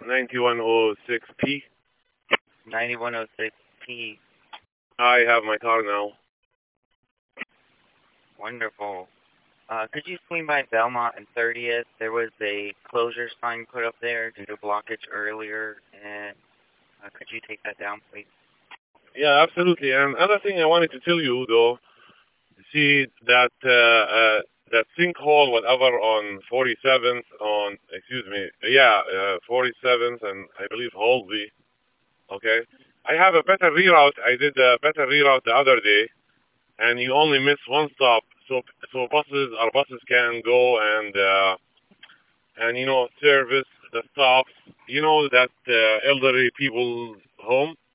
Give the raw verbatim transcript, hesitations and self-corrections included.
ninety-one oh six P. ninety-one oh six P. I have my car now. Wonderful. Uh, could you swing by Belmont and thirtieth? There was a closure sign put up there due to blockage earlier, and uh, could you take that down, please? Yeah, absolutely. And other thing I wanted to tell you, though, see that uh, uh, that sinkhole, whatever, on forty-seventh, on, excuse me, yeah, uh, forty-seventh, and I believe Halsey, okay? I have a better reroute. I did a better reroute the other day, and you only miss one stop, so so buses, our buses can go and uh, and you know service the stops. You know that uh, elderly people's home.